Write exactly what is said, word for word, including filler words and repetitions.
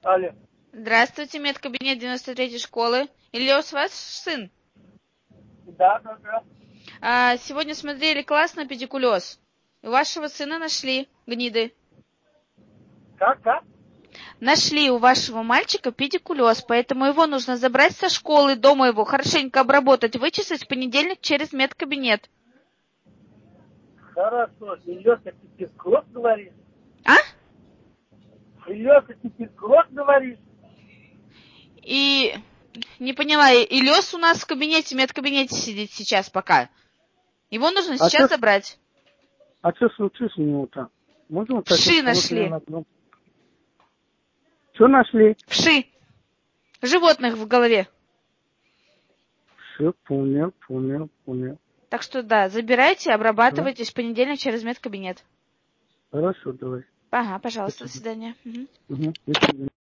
Алло. Здравствуйте, медкабинет девяносто третьей школы. Ильёс, ваш сын? Да, да, да. А, сегодня смотрели класс на педикулез. У вашего сына нашли гниды. Как, как? Нашли у вашего мальчика педикулез, поэтому его нужно забрать со школы, дома его хорошенько обработать, вычесать в понедельник через медкабинет. Хорошо. Ильёс, ты педикулез говоришь? А? Ильёс, ты педикулез говоришь? И не поняла, Ильёс у нас в кабинете, медкабинете сидит сейчас пока. Его нужно А сейчас чё, забрать. а что случилось у него-то? Можно уточнить? Вши Потому что я нашли. на дом. Что нашли? Вши. Животных в голове. Все, понял, понял, понял. Так что да, забирайте, Да? обрабатывайтесь в понедельник через медкабинет. Хорошо, давай. Ага, пожалуйста, до Спасибо. свидания. Мгм. Угу. До свидания.